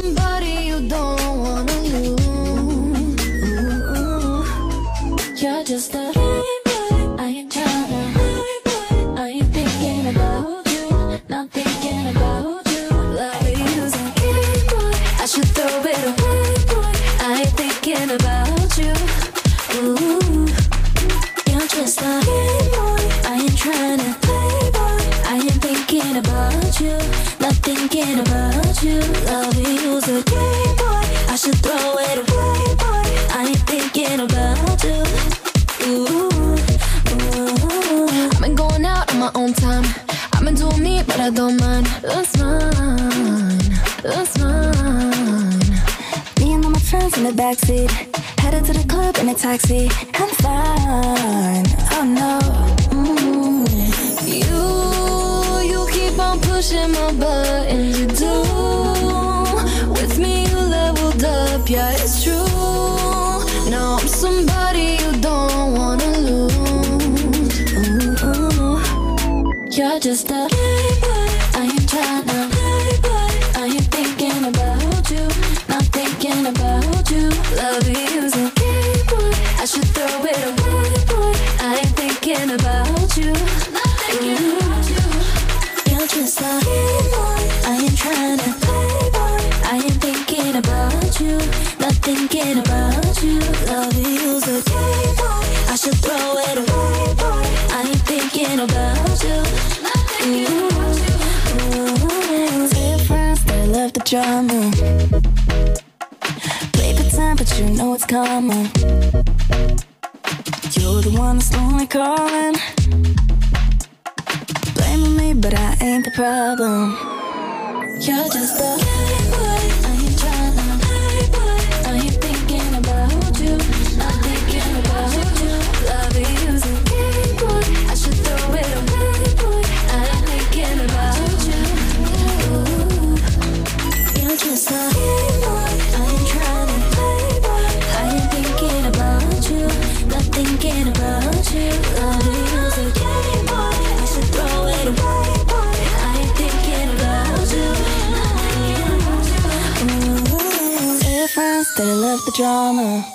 somebody you don't wanna lose. You're just a playboy. I ain't tryna. I ain't thinking about you, not thinking about you. Love you's a game boy. I should throw it away, boy. I ain't thinking about you. Ooh, you're just a game boy. I ain't tryna play, boy. I ain't thinking about you, not thinking about you. Love you's a game boy. I should throw it away, boy. I ain't thinking about you. Ooh, I've been going out on my own time. I've been doing me, but I don't mind. That's mine, that's mine. Me and all my friends in the backseat, headed to the club in a taxi. I'm fine, oh no. You keep on pushing my buttons, you do. With me you leveled up, yeah, it's true. Now I'm somebody you don't wanna lose. You're just a playboy. I ain't tryna play, boy. I ain't thinking about you, not thinking about you. Love you's a game boy. I should throw it away, boy. I ain't thinking about you, not thinking about you. You're just a game boy. I ain't tryna play, boy. I ain't thinking about you, not thinking about you. Love you's a game boy. I should throw it away, boy. I ain't thinking about you, not thinking about you. Dear friends, they love the drama. Play pretend, but you know it's coming. You're the one that's only calling, blaming me, but I ain't the problem. You're just a playboy. I ain't tryna play, boy. I ain't thinking about you, not thinking about you. Love you's a game boy. I should throw it away, boy. I ain't thinking about you. Ooh, you're just a game boy. I ain't tryna play, boy. I ain't thinking about you, not thinking about you. Love you's a game boy. I should throw it away, boy. I ain't thinking about you. Difference, they love the drama.